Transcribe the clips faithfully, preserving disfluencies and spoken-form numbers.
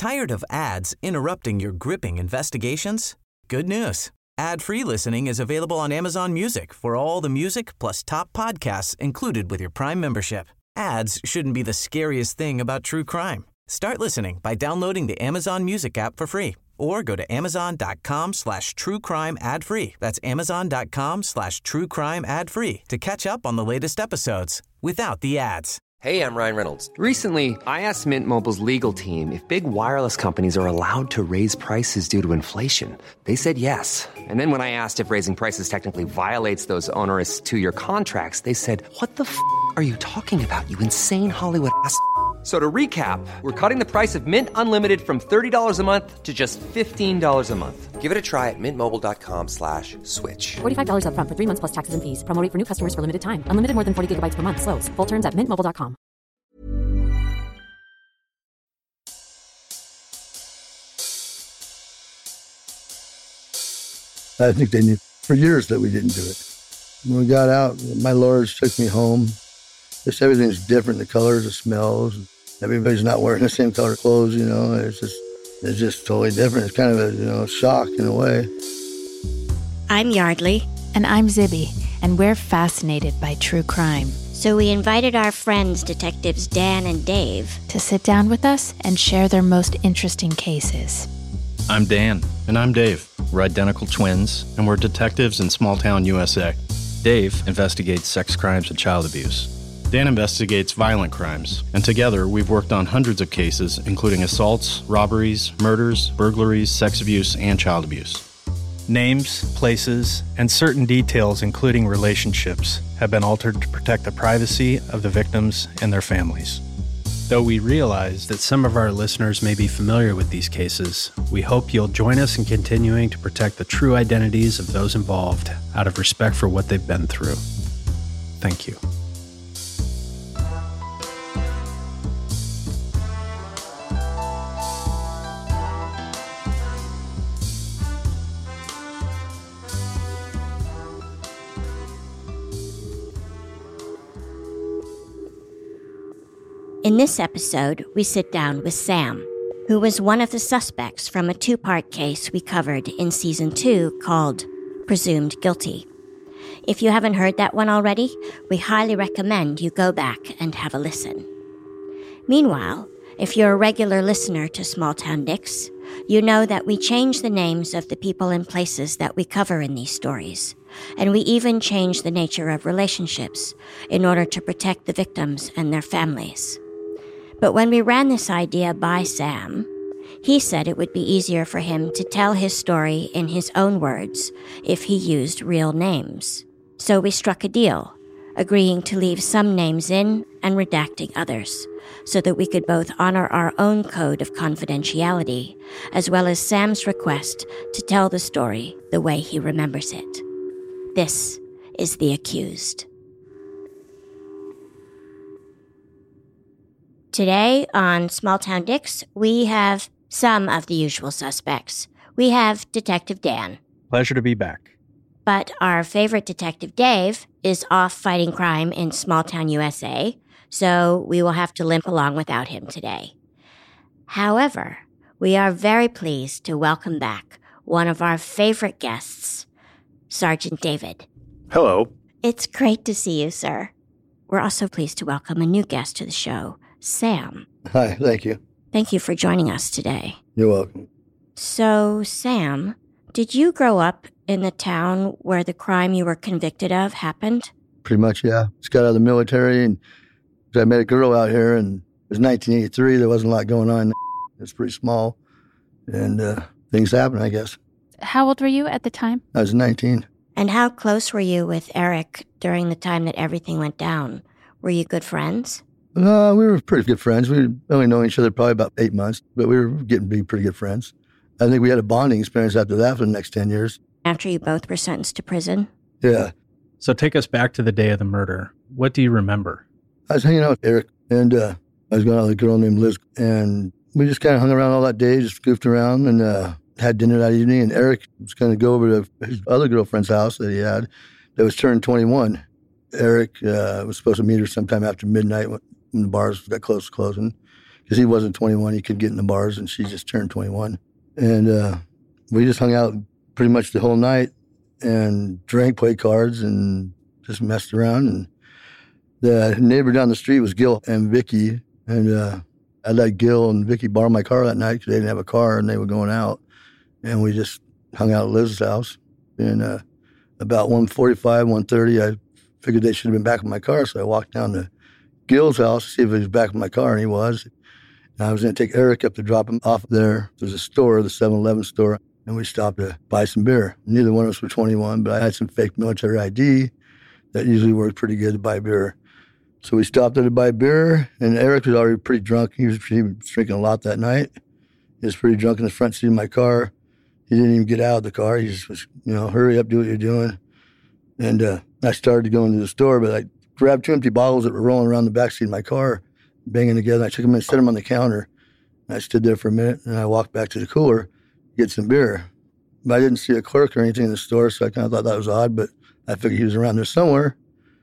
Tired of ads interrupting your gripping investigations? Good news. Ad-free listening is available on Amazon Music for all the music plus top podcasts included with your Prime membership. Ads shouldn't be the scariest thing about true crime. Start listening by downloading the Amazon Music app for free or go to amazon.com slash true crime ad free. That's amazon.com slash true crime ad free to catch up on the latest episodes without the ads. Hey, I'm Ryan Reynolds. Recently, I asked Mint Mobile's legal team if big wireless companies are allowed to raise prices due to inflation. They said yes. And then when I asked if raising prices technically violates those onerous two-year contracts, they said, what the f*** are you talking about, you insane Hollywood ass f- So to recap, we're cutting the price of Mint Unlimited from thirty dollars a month to just fifteen dollars a month. Give it a try at mintmobile.com slash switch. forty-five dollars up front for three months plus taxes and fees. Promo rate for new customers for limited time. Unlimited more than forty gigabytes per month. Slows full terms at mint mobile dot com. I think they knew for years that we didn't do it. When we got out, my lawyers took me home. Just everything's different, the colors, the smells. Everybody's not wearing the same color clothes, you know. It's just it's just totally different. It's kind of a, you know, shock in a way. I'm Yardley. And I'm Zibby, and we're fascinated by true crime. So we invited our friends, Detectives Dan and Dave, to sit down with us and share their most interesting cases. I'm Dan. And I'm Dave. We're identical twins, and we're detectives in small-town U S A. Dave investigates sex crimes and child abuse. Dan investigates violent crimes, and together we've worked on hundreds of cases, including assaults, robberies, murders, burglaries, sex abuse, and child abuse. Names, places, and certain details, including relationships, have been altered to protect the privacy of the victims and their families. Though we realize that some of our listeners may be familiar with these cases, we hope you'll join us in continuing to protect the true identities of those involved out of respect for what they've been through. Thank you. In this episode, we sit down with Sam, who was one of the suspects from a two-part case we covered in Season two called Presumed Guilty. If you haven't heard that one already, we highly recommend you go back and have a listen. Meanwhile, if you're a regular listener to Small Town Dicks, you know that we change the names of the people and places that we cover in these stories, and we even change the nature of relationships in order to protect the victims and their families. But when we ran this idea by Sam, he said it would be easier for him to tell his story in his own words if he used real names. So we struck a deal, agreeing to leave some names in and redacting others, so that we could both honor our own code of confidentiality, as well as Sam's request to tell the story the way he remembers it. This is The Accused. Today on Small Town Dicks, we have some of the usual suspects. We have Detective Dan. Pleasure to be back. But our favorite Detective Dave is off fighting crime in small town U S A, so we will have to limp along without him today. However, we are very pleased to welcome back one of our favorite guests, Sergeant David. Hello. It's great to see you, sir. We're also pleased to welcome a new guest to the show, Sam. Hi, thank you. Thank you for joining us today. You're welcome. So, Sam, did you grow up in the town where the crime you were convicted of happened? Pretty much, yeah. Just got out of the military, and I met a girl out here, and it was nineteen eighty-three. There wasn't a lot going on. It was pretty small, and uh, things happened, I guess. How old were you at the time? I was nineteen. And how close were you with Eric during the time that everything went down? Were you good friends? Uh, we were pretty good friends. We only known each other probably about eight months, but we were getting to be pretty good friends. I think we had a bonding experience after that for the next ten years. After you both were sentenced to prison? Yeah. So take us back to the day of the murder. What do you remember? I was hanging out with Eric, and uh, I was going out with a girl named Liz, and we just kind of hung around all that day, just goofed around, and uh, had dinner that evening. And Eric was going to go over to his other girlfriend's house that he had that was turned twenty-one. Eric uh, was supposed to meet her sometime after midnight when the bars got close to closing. because he wasn't twenty-one. He could get in the bars, and she just turned twenty-one. And uh, we just hung out pretty much the whole night and drank, played cards, and just messed around. And the neighbor down the street was Gil and Vicky, and uh, I let Gil and Vicky borrow my car that night because they didn't have a car and they were going out. And we just hung out at Liz's house. And uh, about one forty-five, one thirty, I figured they should have been back in my car, so I walked down to Gil's house to see if he was back in my car, and he was. And I was going to take Eric up to drop him off there. There's a store, the seven eleven store, and we stopped to buy some beer. Neither one of us were twenty-one, but I had some fake military I D that usually worked pretty good to buy beer. So we stopped there to buy beer, and Eric was already pretty drunk. He was, he was drinking a lot that night. He was pretty drunk in the front seat of my car. He didn't even get out of the car. He just was, you know, hurry up, do what you're doing. And uh, I started to go into the store, but I grabbed two empty bottles that were rolling around the backseat of my car, banging together. I took them and set them on the counter. And I stood there for a minute, and I walked back to the cooler to get some beer. But I didn't see a clerk or anything in the store, so I kind of thought that was odd, but I figured he was around there somewhere.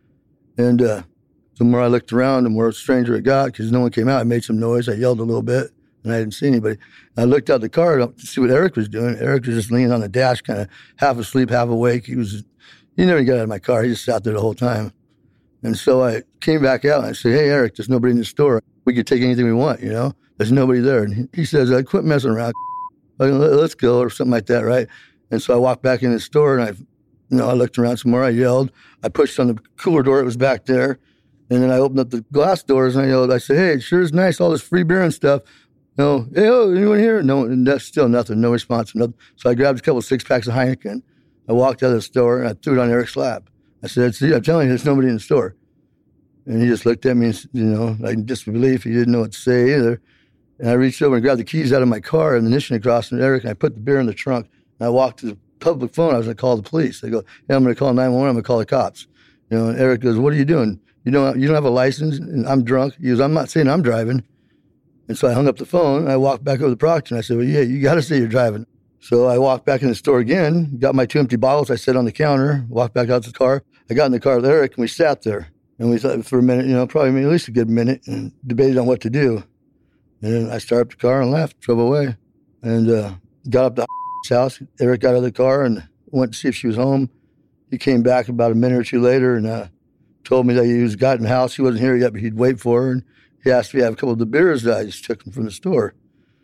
And uh, the more I looked around, the more stranger it got, because no one came out. I made some noise. I yelled a little bit, and I didn't see anybody. I looked out the car to see what Eric was doing. Eric was just leaning on the dash, kind of half asleep, half awake. He was, he never got out of my car. He just sat there the whole time. And so I came back out, and I said, hey, Eric, there's nobody in the store. We could take anything we want, you know? There's nobody there. And he, he says, uh, quit messing around. Let's go, or something like that, right? And so I walked back in the store, and I, you know, I looked around some more. I yelled. I pushed on the cooler door. It was back there. And then I opened up the glass doors, and I yelled. I said, hey, it sure is nice, all this free beer and stuff. No, hey, oh, anyone here? No, and that's still nothing, no response. Nothing. So I grabbed a couple of six-packs of Heineken. I walked out of the store, and I threw it on Eric's lap. I said, see, I'm telling you, there's nobody in the store. And he just looked at me, and, you know, like in disbelief. He didn't know what to say either. And I reached over and grabbed the keys out of my car and the ignition across from Eric, and I put the beer in the trunk. And I walked to the public phone. I was going to call the police. I go, hey, I'm going to call nine one one. I'm going to call the cops. You know, and Eric goes, what are you doing? You don't, you don't have a license? And I'm drunk. He goes, I'm not saying I'm driving. And so I hung up the phone. I walked back over to Proctor, and I said, well, yeah, you got to say you're driving. So I walked back in the store again, got my two empty bottles. I set on the counter, walked back out to the car. I got in the car with Eric, and we sat there. And we thought for a minute, you know, probably at least a good minute, and debated on what to do. And then I started up the car and left, drove away. And uh, got up to the house. Eric got out of the car and went to see if she was home. He came back about a minute or two later and uh, told me that he was got in the house. He wasn't here yet, but he'd wait for her. And he asked me to have a couple of the beers that I just took him from the store.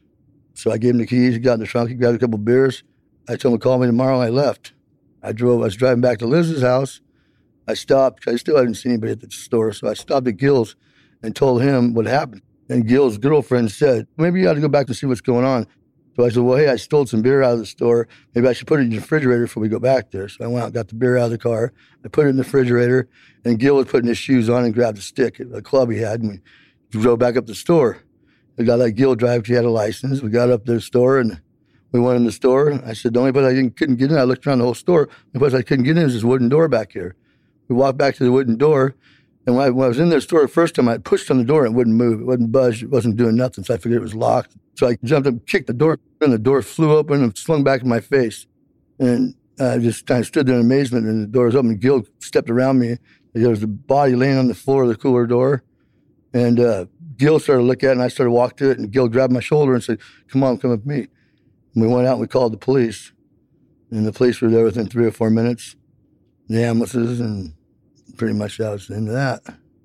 So I gave him the keys. He got in the trunk. He grabbed a couple of beers. I told him to call me tomorrow, and I left. I drove. I was driving back to Liz's house. I stopped. I still hadn't seen anybody at the store, so I stopped at Gil's and told him what happened. And Gil's girlfriend said, maybe you ought to go back to see what's going on. So I said, well, hey, I stole some beer out of the store. Maybe I should put it in the refrigerator before we go back there. So I went out and got the beer out of the car. I put it in the refrigerator, and Gil was putting his shoes on and grabbed a stick, a club he had, and we drove back up the store. The guy let Gil drive because he had a license. We got up to the store, and we went in the store. I said, the only place I didn't, couldn't get in, I looked around the whole store. The only place I couldn't get in is this wooden door back here. We walked back to the wooden door, and when I, when I was in the store the first time, I pushed on the door and it wouldn't move. It wasn't budge. It wasn't doing nothing, so I figured it was locked. So I jumped up, kicked the door, and the door flew open and swung back in my face. And I just kind of stood there in amazement, and the door was open. Gil stepped around me. There was a body laying on the floor of the cooler door. And uh, Gil started to look at it, and I started to walk to it, and Gil grabbed my shoulder and said, come on, come with me. And we went out and we called the police. And the police were there within three or four minutes. The ambulances, and pretty much that was the end of that.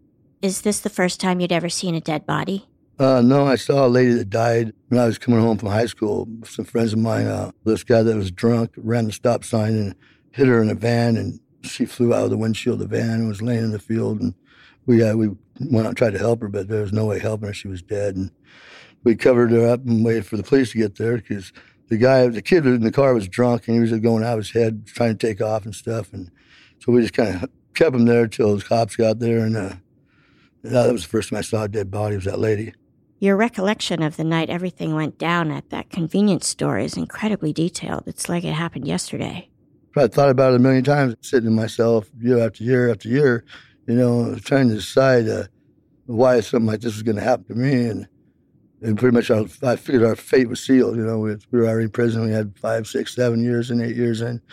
Is this the first time you'd ever seen a dead body? Uh, no, I saw a lady that died when I was coming home from high school. Some friends of mine, uh, this guy that was drunk ran the stop sign and hit her in a van, and she flew out of the windshield of the van and was laying in the field. And we uh, we went out and tried to help her, but there was no way helping her. She was dead. And we covered her up and waited for the police to get there because the guy, the kid in the car was drunk, and he was going out of his head trying to take off and stuff. And so we just kind of kept him there until the cops got there. And uh, that was the first time I saw a dead body, was that lady. Your recollection of the night everything went down at that convenience store is incredibly detailed. It's like it happened yesterday. I thought about it a million times, sitting in myself year after year after year, you know, trying to decide uh, why something like this was going to happen to me. And, and pretty much our, I figured our fate was sealed. You know, we, we were already in prison. We had five, six, seven years and eight years in.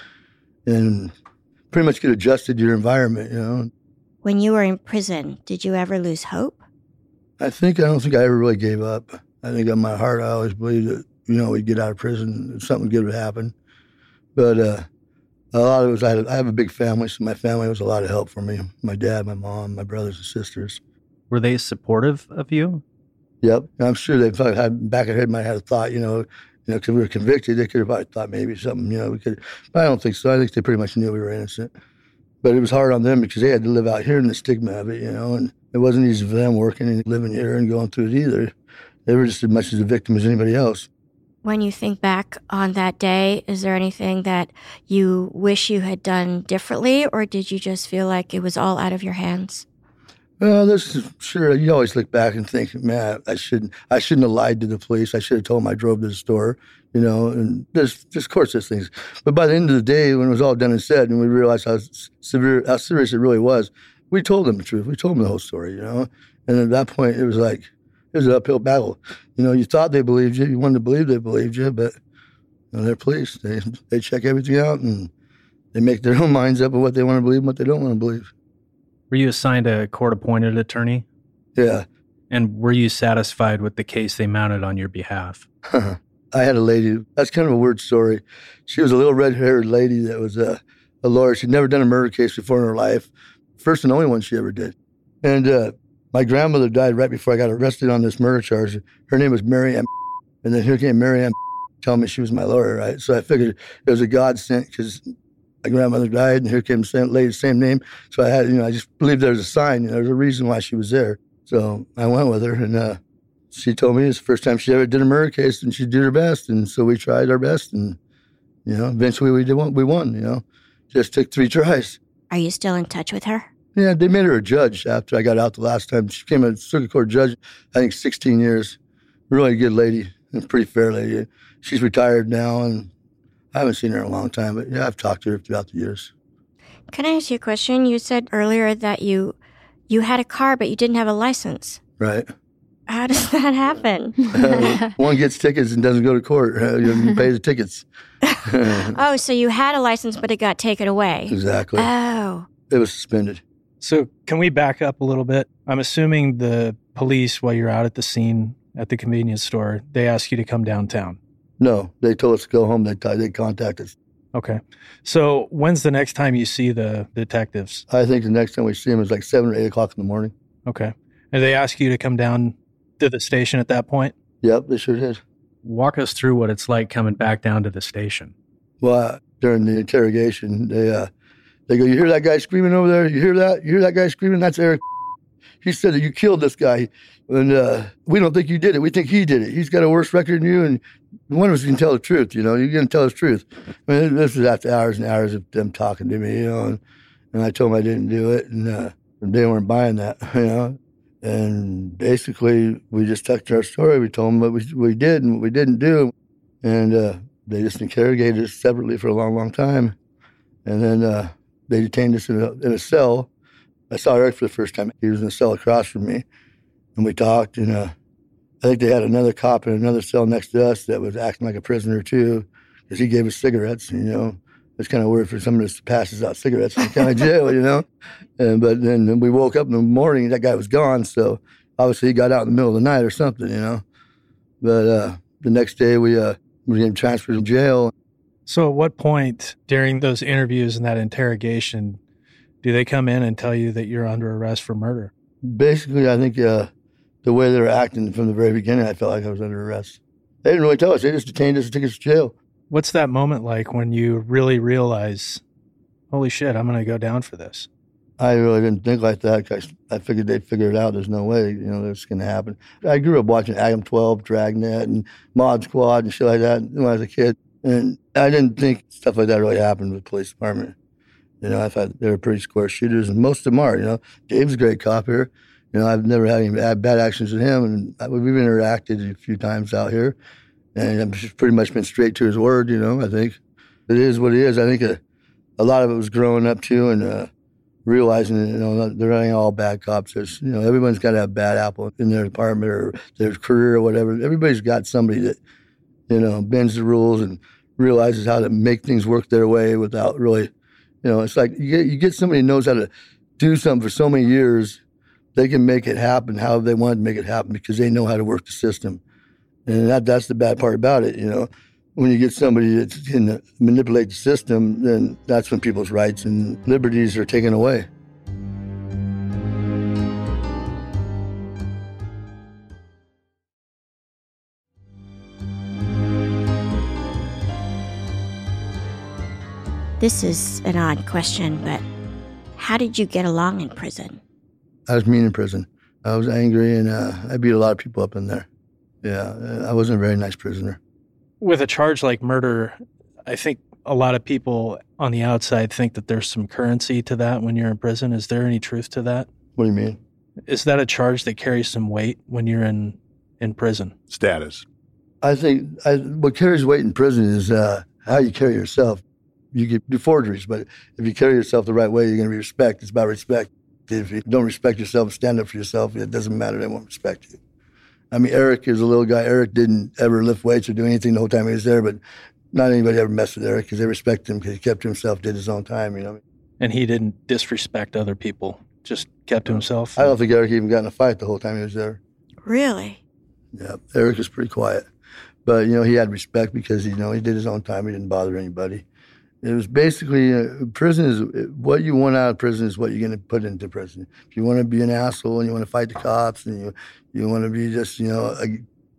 And pretty much get adjusted to your environment, you know. When you were in prison, did you ever lose hope? I think, I don't think I ever really gave up. I think in my heart, I always believed that, you know, we'd get out of prison, something good would happen. But uh, a lot of it was, I, had, I have a big family, so my family was a lot of help for me. My dad, my mom, my brothers and sisters. Were they supportive of you? Yep. And I'm sure they probably had, back of their head might have thought, you know, you know, because we were convicted, they could have probably thought maybe something, you know, we could, but I don't think so. I think they pretty much knew we were innocent. But it was hard on them because they had to live out here in the stigma of it, you know, and it wasn't easy for them working and living here and going through it either. They were just as much as a victim as anybody else. When you think back on that day, is there anything that you wish you had done differently, or did you just feel like it was all out of your hands? Well, this is, sure, you always look back and think, man, I shouldn't, I shouldn't have lied to the police. I should have told them I drove to the store, you know, and there's, there's, of course, there's things. But by the end of the day, when it was all done and said, and we realized how severe, how serious it really was, we told them the truth. We told them the whole story, you know. And at that point, it was like, it was an uphill battle. You know, you thought they believed you. You wanted to believe they believed you, but you know, they're police. They they check everything out, and they make their own minds up of what they want to believe and what they don't want to believe. Were you assigned a court-appointed attorney? Yeah. And were you satisfied with the case they mounted on your behalf? I had a lady, that's kind of a weird story. She was a little red-haired lady that was a, a lawyer. She'd never done a murder case before in her life. First and only one she ever did. And uh, my grandmother died right before I got arrested on this murder charge. Her name was Mary Ann. And then here came Mary Ann telling me she was my lawyer, right? So I figured it was a godsend because my grandmother died, and here came the lady, same name. So I had, you know, I just believed there was a sign. You know, there was a reason why she was there. So I went with her, and uh, she told me it's the first time she ever did a murder case, and she did her best. And so we tried our best, and, you know, eventually we did one, we won, you know. Just took three tries. Are you still in touch with her? Yeah, they made her a judge after I got out the last time. She became a circuit court judge, I think sixteen years. Really good lady, and pretty fair lady. She's retired now, and I haven't seen her in a long time, but yeah, I've talked to her throughout the years. Can I ask you a question? You said earlier that you you had a car, but you didn't have a license. Right. How does that happen? uh, one gets tickets and doesn't go to court. Uh, you pay the tickets. Oh, so you had a license, but it got taken away. Exactly. Oh. It was suspended. So can we back up a little bit? I'm assuming the police, while you're out at the scene at the convenience store, they ask you to come downtown. No, they told us to go home. They they contact us. Okay. So when's the next time you see the detectives? I think the next time we see them is like seven or eight o'clock in the morning. Okay. And they ask you to come down to the station at that point? Yep, they sure did. Walk us through what it's like coming back down to the station. Well, uh, during the interrogation, they uh, they go, you hear that guy screaming over there? You hear that? You hear that guy screaming? That's Eric. He said that you killed this guy, and uh, we don't think you did it. We think he did it. He's got a worse record than you, and one of us can tell the truth, you know. You're going to tell us the truth. I mean, this was after hours and hours of them talking to me, you know, and, and I told them I didn't do it, and uh, they weren't buying that, you know. And basically, we just stuck to our story. We told them what we, we did and what we didn't do, and uh, they just interrogated us separately for a long, long time. And then uh, they detained us in a, in a cell. I saw Eric for the first time. He was in a cell across from me, and we talked. And uh, I think they had another cop in another cell next to us that was acting like a prisoner too, because he gave us cigarettes. You know, it's kind of weird for someone to pass out cigarettes in county jail, you know. And but then we woke up in the morning, that guy was gone. So obviously he got out in the middle of the night or something, you know. But uh, the next day we uh, we were getting transferred to jail. So at what point during those interviews and that interrogation do they come in and tell you that you're under arrest for murder? Basically, I think uh, the way they were acting from the very beginning, I felt like I was under arrest. They didn't really tell us. They just detained us and took us to jail. What's that moment like when you really realize, holy shit, I'm going to go down for this? I really didn't think like that. I, I figured they'd figure it out. There's no way, you know, this is going to happen. I grew up watching Agam twelve, Dragnet, and Mod Squad and shit like that when I was a kid. And I didn't think stuff like that really happened with the police department. You know, I thought they were pretty square shooters, and most of them are, you know. Dave's a great cop here. You know, I've never had any bad, bad actions with him, and we've interacted a few times out here. And I've pretty much been straight to his word, you know, I think. It is what it is. I think a, a lot of it was growing up, too, and uh, realizing that, you know, they're not all bad cops. There's, you know, everyone's got to have a bad apple in their department or their career or whatever. Everybody's got somebody that, you know, bends the rules and realizes how to make things work their way without really, you know, it's like you get, you get somebody who knows how to do something for so many years they can make it happen however they want to make it happen because they know how to work the system. And that that's the bad part about it, you know. When you get somebody that can manipulate the system, then that's when people's rights and liberties are taken away. This is an odd question, but how did you get along in prison? I was mean in prison. I was angry, and uh, I beat a lot of people up in there. Yeah, I wasn't a very nice prisoner. With a charge like murder, I think a lot of people on the outside think that there's some currency to that when you're in prison. Is there any truth to that? What do you mean? Is that a charge that carries some weight when you're in, in prison? Status. I think I, what carries weight in prison is uh, how you carry yourself. You can do forgeries, but if you carry yourself the right way, you're going to be respected. It's about respect. If you don't respect yourself and stand up for yourself, it doesn't matter. They won't respect you. I mean, Eric is a little guy. Eric didn't ever lift weights or do anything the whole time he was there, but not anybody ever messed with Eric because they respected him because he kept to himself, did his own time, you know. And he didn't disrespect other people, just kept to himself? I don't think Eric even got in a fight the whole time he was there. Really? Yeah, Eric was pretty quiet. But, you know, he had respect because, you know, he did his own time. He didn't bother anybody. It was basically, uh, prison is, what you want out of prison is what you're going to put into prison. If you want to be an asshole and you want to fight the cops and you you want to be just, you know, a,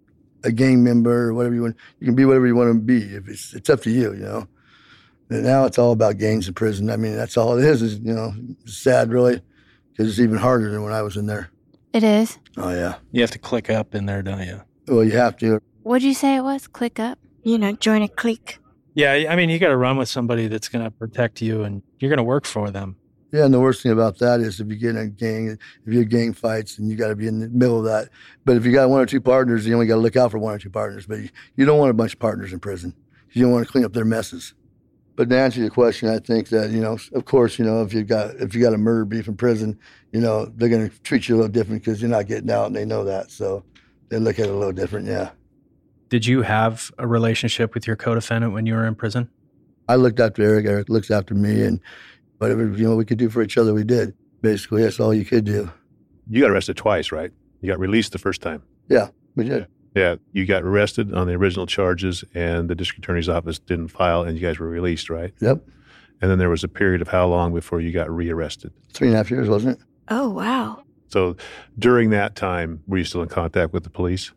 a gang member or whatever you want, you can be whatever you want to be. If it's, it's up to you, you know. And now it's all about gangs in prison. I mean, that's all it is, is, you know, it's sad really because it's even harder than when I was in there. It is? Oh, yeah. You have to click up in there, don't you? Well, you have to. What'd you say it was? Click up? You know, join a clique. Yeah, I mean, you got to run with somebody that's going to protect you, and you're going to work for them. Yeah, and the worst thing about that is if you get in a gang, if you have gang fights, and you got to be in the middle of that. But if you got one or two partners, you only got to look out for one or two partners. But you, you don't want a bunch of partners in prison. You don't want to clean up their messes. But to answer your question, I think that, you know, of course, you know, if you got if you got a murder beef in prison, you know, they're going to treat you a little different because you're not getting out, and they know that. So they look at it a little different, yeah. Did you have a relationship with your co-defendant when you were in prison? I looked after Eric. Eric looks after me, and whatever, you know, we could do for each other, we did. Basically, that's all you could do. You got arrested twice, right? You got released the first time. Yeah, we did. Yeah, you got arrested on the original charges, and the district attorney's office didn't file, and you guys were released, right? Yep. And then there was a period of how long before you got rearrested? Three and a half years, wasn't it? Oh, wow. So during that time, were you still in contact with the police?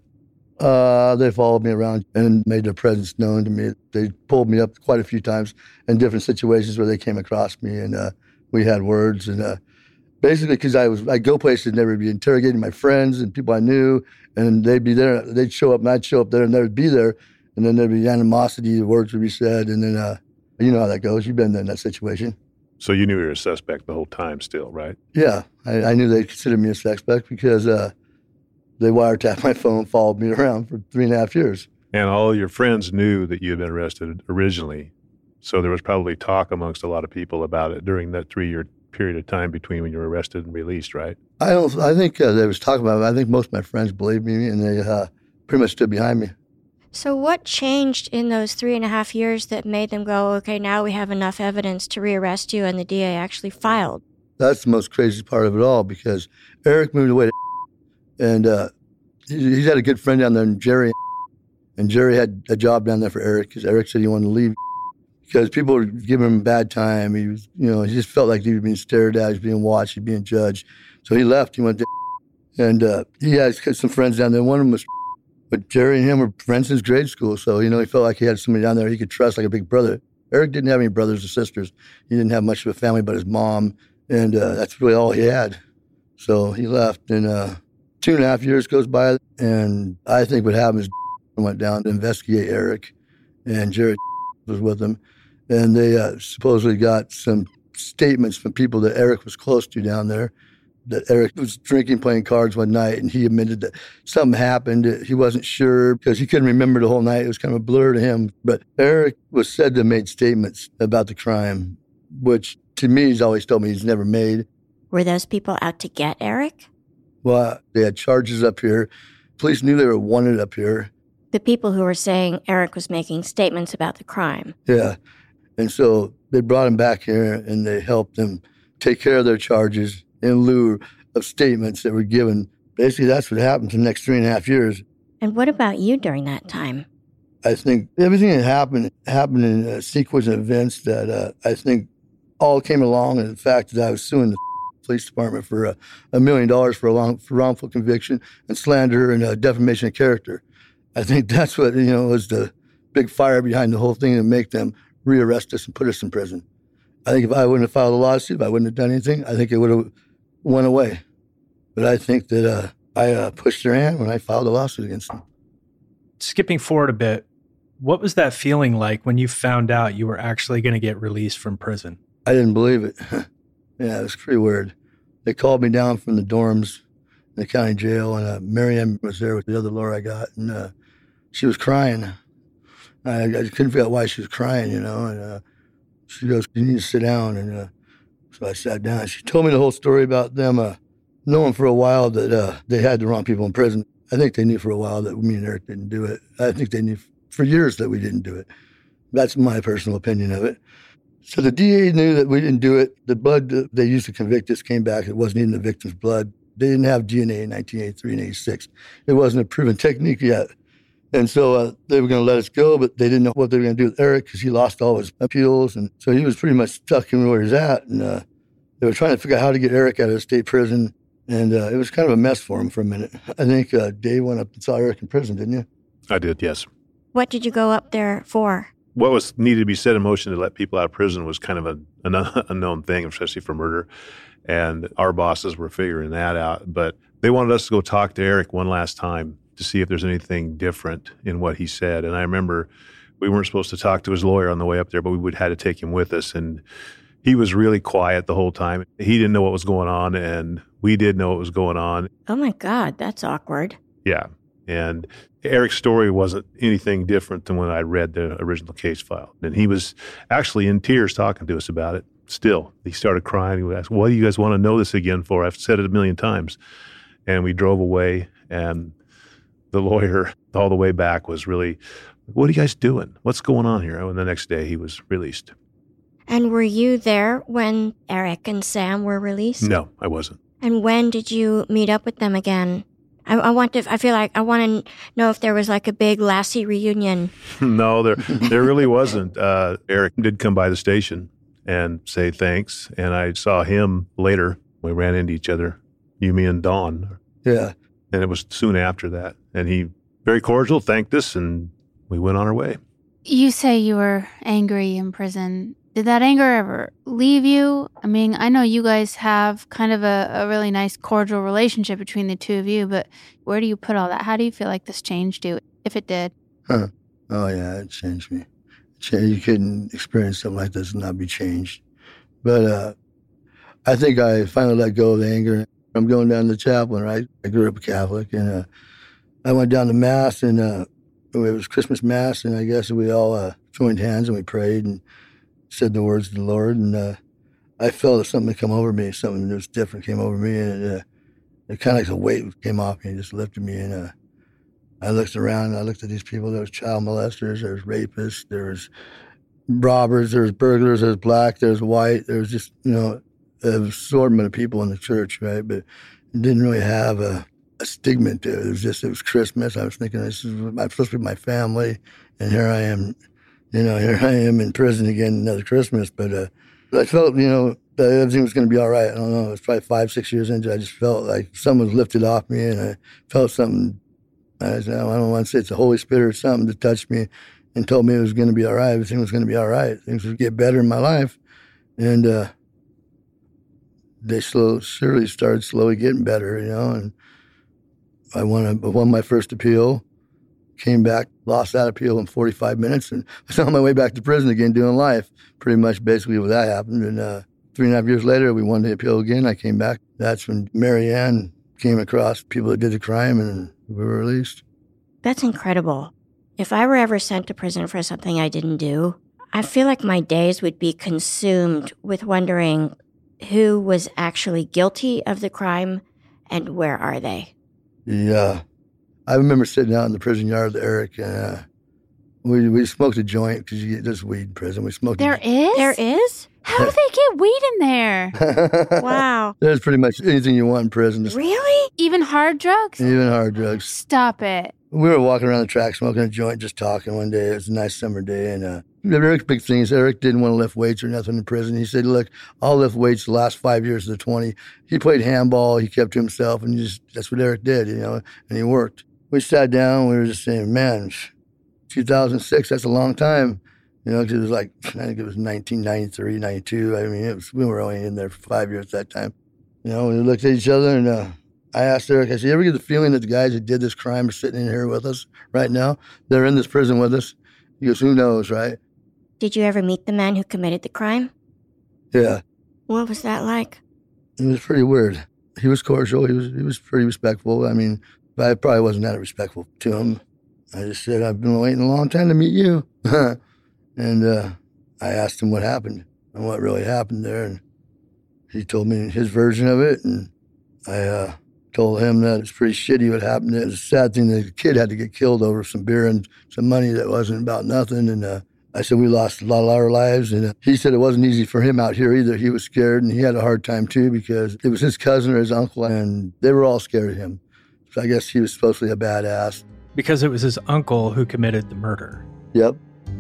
Uh, they followed me around and made their presence known to me. They pulled me up quite a few times in different situations where they came across me, and uh, we had words. And uh, basically, because I was, I'd go places and they would be interrogating my friends and people I knew, and they'd be there. They'd show up, and I'd show up there, and they'd be there, and then there'd be animosity. The words would be said, and then uh, you know how that goes. You've been there in that situation. So you knew you were a suspect the whole time, still, right? Yeah, I, I knew they considered me a suspect because. Uh, They wiretapped my phone, followed me around for three and a half years. And all your friends knew that you had been arrested originally. So there was probably talk amongst a lot of people about it during that three-year period of time between when you were arrested and released, right? I don't. I think uh, there was talk about it. I think most of my friends believed me, and they uh, pretty much stood behind me. So what changed in those three and a half years that made them go, okay, now we have enough evidence to rearrest you, and the D A actually filed? That's the most crazy part of it all because Eric moved away to and uh, he, he's had a good friend down there named Jerry, and Jerry had a job down there for Eric because Eric said he wanted to leave because people were giving him a bad time. He was, you know, he just felt like he was being stared at, he was being watched, he was being judged. So he left. He went to and uh, he had some friends down there. One of them was, but Jerry and him were friends since grade school. So, you know, he felt like he had somebody down there he could trust like a big brother. Eric didn't have any brothers or sisters. He didn't have much of a family but his mom, and uh, that's really all he had. So he left, and uh, two and a half years goes by, and I think what happened is went down to investigate Eric, and Jerry was with him, and they uh, supposedly got some statements from people that Eric was close to down there, that Eric was drinking, playing cards one night, and he admitted that something happened. He wasn't sure because he couldn't remember the whole night. It was kind of a blur to him. But Eric was said to have made statements about the crime, which to me he's always told me he's never made. Were those people out to get Eric? Well, they had charges up here. Police knew they were wanted up here. The people who were saying Eric was making statements about the crime. Yeah. And so they brought him back here, and they helped them take care of their charges in lieu of statements that were given. Basically, that's what happened for the next three and a half years. And what about you during that time? I think everything that happened happened in a sequence of events that uh, I think all came along, and the fact that I was suing the police department for a, a million dollars for a long, for wrongful conviction and slander and uh, defamation of character. I think that's what, you know, was the big fire behind the whole thing to make them rearrest us and put us in prison. I think if I wouldn't have filed a lawsuit, if I wouldn't have done anything, I think it would have went away. But I think that uh, I uh, pushed their hand when I filed a lawsuit against them. Skipping forward a bit, what was that feeling like when you found out you were actually going to get released from prison? I didn't believe it. Yeah, it was pretty weird. They called me down from the dorms in the county jail, and uh, Marianne was there with the other lawyer I got, and uh, she was crying. I, I couldn't figure out why she was crying, you know, and uh, she goes, "You need to sit down," and uh, so I sat down. She told me the whole story about them uh, knowing for a while that uh, they had the wrong people in prison. I think they knew for a while that me and Eric didn't do it. I think they knew for years that we didn't do it. That's my personal opinion of it. So the D A knew that we didn't do it. The blood that they used to convict us came back. It wasn't even the victim's blood. They didn't have D N A in nineteen eighty-three and eighty-six. It wasn't a proven technique yet. And so uh, they were going to let us go, but they didn't know what they were going to do with Eric because he lost all his appeals. And so he was pretty much stuck in where he's at. And uh, they were trying to figure out how to get Eric out of the state prison. And uh, it was kind of a mess for him for a minute. I think uh, Dave went up and saw Eric in prison, didn't you? I did, yes. What did you go up there for? What was needed to be set in motion to let people out of prison was kind of a, an unknown thing, especially for murder. And our bosses were figuring that out. But they wanted us to go talk to Eric one last time to see if there's anything different in what he said. And I remember we weren't supposed to talk to his lawyer on the way up there, but we would had to take him with us. And he was really quiet the whole time. He didn't know what was going on, and we did know what was going on. Oh, my God, that's awkward. Yeah. And Eric's story wasn't anything different than when I read the original case file. And he was actually in tears talking to us about it still. He started crying. He would ask, "What do you guys want to know this again for? I've said it a million times." And we drove away, and the lawyer all the way back was really, "What are you guys doing? What's going on here?" And the next day he was released. And were you there when Eric and Sam were released? No, I wasn't. And when did you meet up with them again? I, I want to. I feel like I want to know if there was like a big Lassie reunion. No, there there really wasn't. Uh, Eric did come by the station and say thanks, and I saw him later. We ran into each other, you, me, and Dawn. Yeah. And it was soon after that. And he, very cordial, thanked us, and we went on our way. You say you were angry in prison. Did that anger ever leave you? I mean, I know you guys have kind of a, a really nice cordial relationship between the two of you, but where do you put all that? How do you feel like this changed you, if it did? Huh. Oh, yeah, it changed me. You couldn't experience something like this and not be changed. But uh, I think I finally let go of the anger. I'm going down to the chaplain, right? I grew up a Catholic, and uh, I went down to Mass, and uh, it was Christmas Mass, and I guess we all uh, joined hands and we prayed and said the words of the Lord, and uh, I felt that something had come over me, something that was different came over me, and it, uh, it kind of like a weight came off me and just lifted me, and uh, I looked around, and I looked at these people. There was child molesters, there was rapists, there was robbers, there was burglars, there was black, there was white, there was just, you know, an assortment of people in the church, right? But it didn't really have a, a stigma to it. It was just, it was Christmas. I was thinking, this is, I'm supposed to be my family, and here I am, you know, here I am in prison again, another Christmas. But uh, I felt, you know, that everything was going to be all right. I don't know. It was probably five, six years into it. I just felt like something was lifted off me, and I felt something. I, said, I don't want to say it's the Holy Spirit or something that touched me and told me it was going to be all right. Everything was going to be all right. Things would get better in my life. And uh, they slow, surely started slowly getting better, you know. And I won, a, won my first appeal. Came back, lost that appeal in forty-five minutes, and I was on my way back to prison again doing life. Pretty much basically what that happened. And uh, three and a half years later, we won the appeal again. I came back. That's when Marianne came across people that did the crime, and we were released. That's incredible. If I were ever sent to prison for something I didn't do, I feel like my days would be consumed with wondering who was actually guilty of the crime and where are they. Yeah. I remember sitting out in the prison yard with Eric, and uh, we we smoked a joint because you get this weed in prison. We smoked. There a, is? There is? How do they get weed in there? Wow. There's pretty much anything you want in prison. Really? Even hard drugs? Even hard drugs. Stop it. We were walking around the track smoking a joint, just talking one day. It was a nice summer day. And uh, Eric's big thing is Eric didn't want to lift weights or nothing in prison. He said, look, I'll lift weights the last five years of the twenty. He played handball. He kept to himself. And just that's what Eric did, you know, and he worked. We sat down. We were just saying, man, two thousand six, that's a long time. You know, 'cause it was like, I think it was nineteen ninety-three, ninety-two. I mean, it was, we were only in there for five years at that time. You know, we looked at each other and uh, I asked Eric, I said, you ever get the feeling that the guys who did this crime are sitting in here with us right now? They're in this prison with us. He goes, who knows, right? Did you ever meet the man who committed the crime? Yeah. What was that like? It was pretty weird. He was cordial. He was he was pretty respectful. I mean, I probably wasn't that respectful to him. I just said, I've been waiting a long time to meet you. And uh, I asked him what happened and what really happened there. And he told me his version of it. And I uh, told him that it's pretty shitty what happened. It was a sad thing that the kid had to get killed over some beer and some money that wasn't about nothing. And uh, I said, we lost a lot of our lives. And uh, he said it wasn't easy for him out here either. He was scared and he had a hard time too because it was his cousin or his uncle and they were all scared of him. So I guess he was supposed to be a badass. Because it was his uncle who committed the murder. Yep.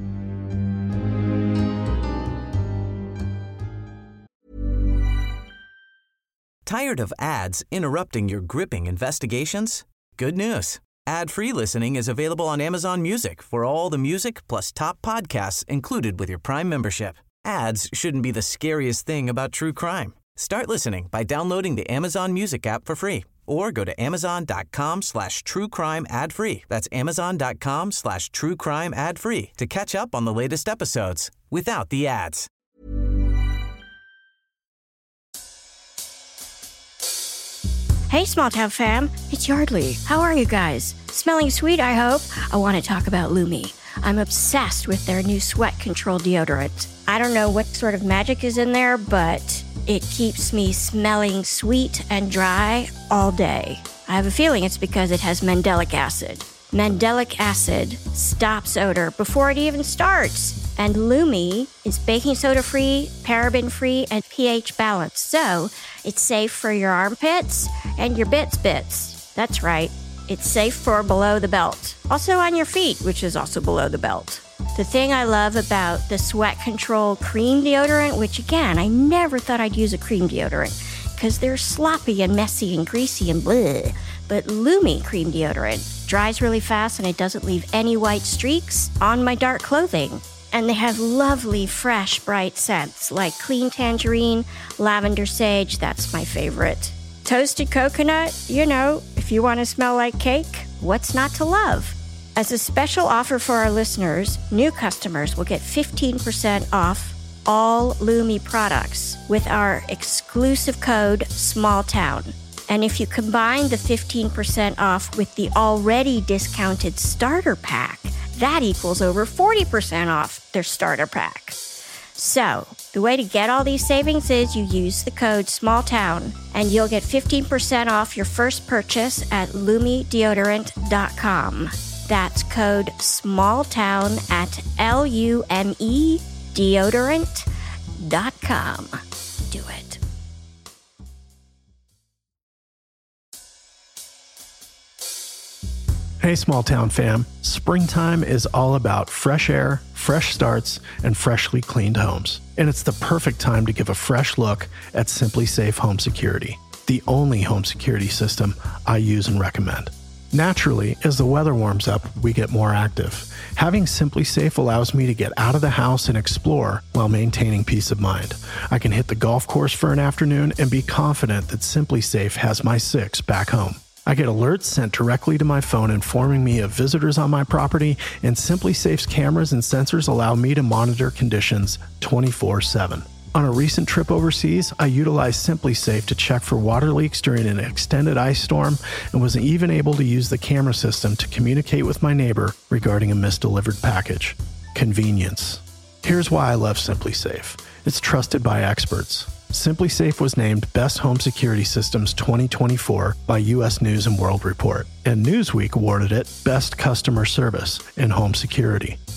Tired of ads interrupting your gripping investigations? Good news. Ad-free listening is available on Amazon Music for all the music plus top podcasts included with your Prime membership. Ads shouldn't be the scariest thing about true crime. Start listening by downloading the Amazon Music app for free or go to amazon.com slash true crime ad free. That's amazon.com slash true crime ad free to catch up on the latest episodes without the ads. Hey, Small Town fam, it's Yardley. How are you guys? Smelling sweet, I hope? I want to talk about Lumi. I'm obsessed with their new sweat control deodorant. I don't know what sort of magic is in there, but it keeps me smelling sweet and dry all day. I have a feeling it's because it has mandelic acid. Mandelic acid stops odor before it even starts. And Lumi is baking soda free, paraben free, and pH balanced. So it's safe for your armpits and your bits bits. That's right. It's safe for below the belt. Also on your feet, which is also below the belt. The thing I love about the Sweat Control cream deodorant, which again, I never thought I'd use a cream deodorant because they're sloppy and messy and greasy and bleh. But Lumi cream deodorant dries really fast and it doesn't leave any white streaks on my dark clothing. And they have lovely, fresh, bright scents like clean tangerine, lavender sage, that's my favorite. Toasted coconut, you know, if you want to smell like cake, what's not to love? As a special offer for our listeners, new customers will get fifteen percent off all Lumi products with our exclusive code SMALLTOWN. And if you combine the fifteen percent off with the already discounted starter pack, that equals over forty percent off their starter pack. So, the way to get all these savings is you use the code SMALLTOWN and you'll get fifteen percent off your first purchase at lumi deodorant dot com. That's code SMALLTOWN at L U M E deodorant dot com. Do it. Hey, Small Town fam. Springtime is all about fresh air, fresh starts, and freshly cleaned homes. And it's the perfect time to give a fresh look at Simply Safe Home Security, the only home security system I use and recommend. Naturally, as the weather warms up, we get more active. Having Simply Safe allows me to get out of the house and explore while maintaining peace of mind. I can hit the golf course for an afternoon and be confident that Simply Safe has my six back home. I get alerts sent directly to my phone informing me of visitors on my property, and Simply Safe's cameras and sensors allow me to monitor conditions twenty-four seven. On a recent trip overseas, I utilized Simply Safe to check for water leaks during an extended ice storm and was even able to use the camera system to communicate with my neighbor regarding a misdelivered package. Convenience. Here's why I love Simply Safe. It's trusted by experts. Simply Safe was named Best Home Security Systems twenty twenty-four by U S News and World Report, and Newsweek awarded it Best Customer Service in Home Security.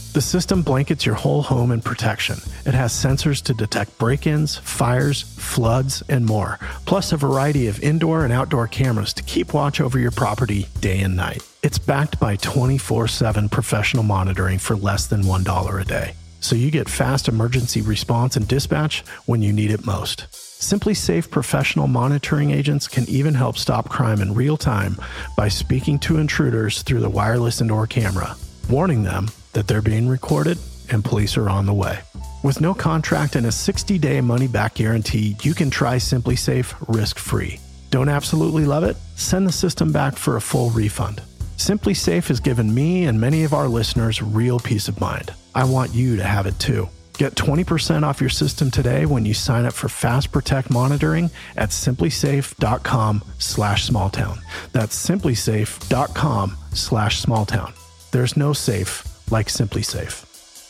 The system blankets your whole home in protection. It has sensors to detect break-ins, fires, floods, and more, plus a variety of indoor and outdoor cameras to keep watch over your property day and night. It's backed by twenty-four seven professional monitoring for less than one dollar a day. So you get fast emergency response and dispatch when you need it most. SimpliSafe professional monitoring agents can even help stop crime in real time by speaking to intruders through the wireless indoor camera, warning them that they're being recorded and police are on the way. With no contract and a sixty-day money-back guarantee, you can try SimpliSafe risk-free. Don't absolutely love it? Send the system back for a full refund. SimpliSafe has given me and many of our listeners real peace of mind. I want you to have it too. Get twenty percent off your system today when you sign up for Fast Protect monitoring at simplysafe.com slash smalltown. That's simplysafe.com slash smalltown. There's no safe like SimpliSafe.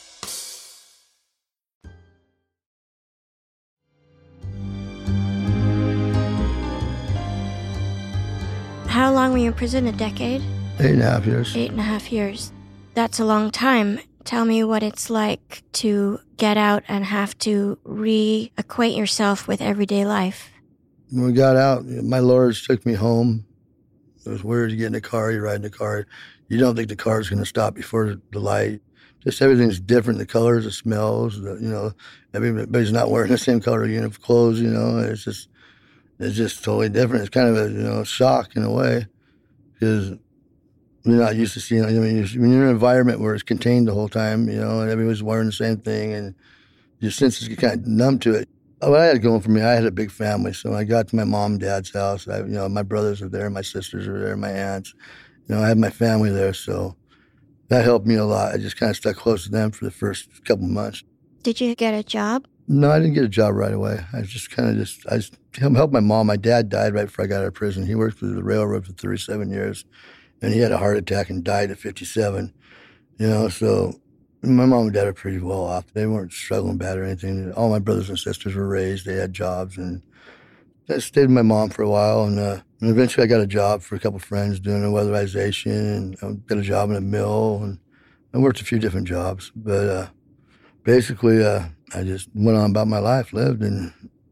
How long were you in prison? A decade? Eight and a half years. Eight and a half years. That's a long time. Tell me what it's like to get out and have to reacquaint yourself with everyday life. When we got out, my lawyers took me home. It was weird to get in a car, you ride in a car. You don't think the car's going to stop before the light. Just everything's different, the colors, the smells, the, you know, everybody's not wearing the same color uniform clothes, you know. It's just, it's just totally different. It's kind of a, you know, shock in a way because you're not used to seeing, I mean, when you're in an environment where it's contained the whole time, you know, and everybody's wearing the same thing and your senses get kind of numb to it. What I had going for me, I had a big family. So when I got to my mom and dad's house, I, you know, my brothers were there, my sisters were there, my aunts. You know, I had my family there, so that helped me a lot. I just kind of stuck close to them for the first couple of months. Did you get a job? No, I didn't get a job right away. I just kind of just, I just helped my mom. My dad died right before I got out of prison. He worked for the railroad for thirty-seven years, and he had a heart attack and died at fifty-seven. You know, so my mom and dad are pretty well off. They weren't struggling bad or anything. All my brothers and sisters were raised. They had jobs, and I stayed with my mom for a while, and, uh, and eventually I got a job for a couple of friends doing a weatherization, and I got a job in a mill, and I worked a few different jobs. But uh, basically, uh, I just went on about my life, lived, and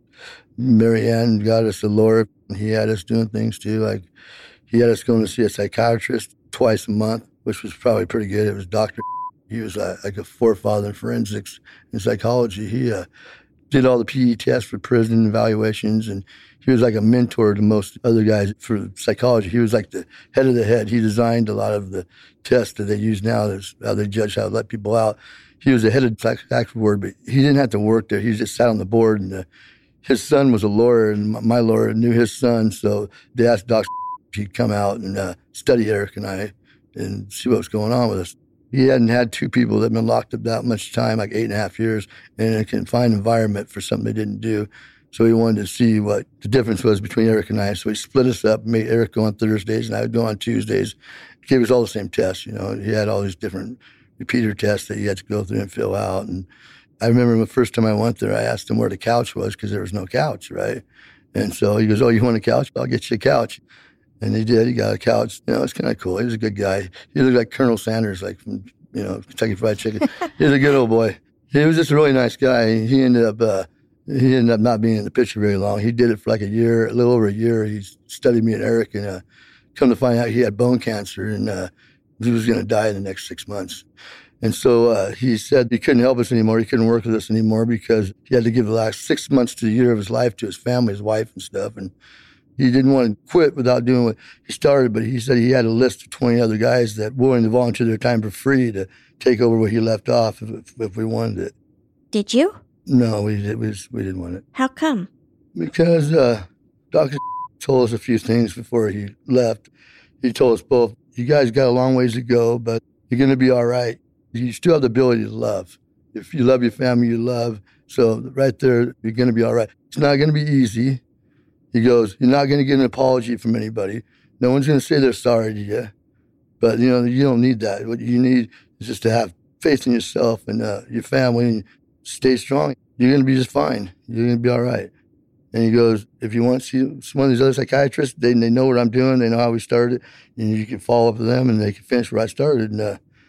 Mary Ann got us a lawyer. He had us doing things too, like he had us going to see a psychiatrist twice a month, which was probably pretty good. It was Doctor He was uh, like a forefather in forensics and psychology. He uh, did all the P E tests for prison evaluations, and he was like a mentor to most other guys for psychology. He was like the head of the head. He designed a lot of the tests that they use now. There's how they judge how to let people out. He was the head of the psychiatric board, but he didn't have to work there. He just sat on the board, and uh, his son was a lawyer, and my lawyer knew his son, so they asked Doctor if he'd come out and uh, study Eric and I and see what was going on with us. He hadn't had two people that had been locked up that much time, like eight and a half years, in a confined environment for something they didn't do. So he wanted to see what the difference was between Eric and I. So he split us up, made Eric go on Thursdays, and I would go on Tuesdays. He gave us all the same tests, you know. He had all these different repeater tests that you had to go through and fill out. And I remember the first time I went there, I asked him where the couch was because there was no couch, right? And so he goes, "Oh, you want a couch? I'll get you a couch." And he did. He got a couch. You know, it's kind of cool. He was a good guy. He looked like Colonel Sanders, like from, you know, Kentucky Fried Chicken. He was a good old boy. He was just a really nice guy. He ended up, uh, he ended up not being in the picture very long. He did it for like a year, a little over a year. He studied me and Eric, and uh, come to find out he had bone cancer, and uh, he was going to die in the next six months. And so uh, he said he couldn't help us anymore. He couldn't work with us anymore because he had to give the last six months to the year of his life to his family, his wife and stuff. And he didn't want to quit without doing what he started, but he said he had a list of twenty other guys that were willing to volunteer their time for free to take over what he left off if, if we wanted it. Did you? No, we, did, we, just, we didn't want it. How come? Because uh, Doctor told us a few things before he left. He told us both, you guys got a long ways to go, but you're going to be all right. You still have the ability to love. If you love your family, you love. So right there, you're going to be all right. It's not going to be easy. He goes, you're not going to get an apology from anybody. No one's going to say they're sorry to you. But, you know, you don't need that. What you need is just to have faith in yourself and uh, your family and stay strong. You're going to be just fine. You're going to be all right. And he goes, if you want to see one of these other psychiatrists, they, they know what I'm doing. They know how we started. And you can follow up with them, and they can finish where I started. And uh,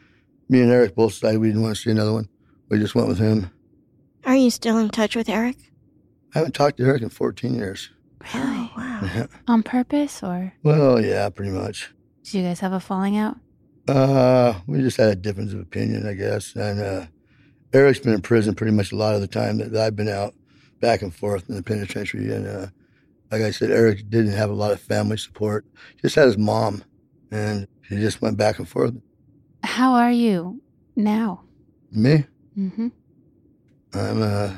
Me and Eric both decided we didn't want to see another one. We just went with him. Are you still in touch with Eric? I haven't talked to Eric in fourteen years. Really? Oh, wow. Yeah. On purpose, or Well, yeah, pretty much. did you guys have a falling out? Uh, we just had a difference of opinion, I guess. And uh, Eric's been in prison pretty much a lot of the time that I've been out, back and forth in the penitentiary. And uh, like I said, Eric didn't have a lot of family support. He just had his mom, and he just went back and forth. How are you now? Me? Mm-hmm. I'm, uh,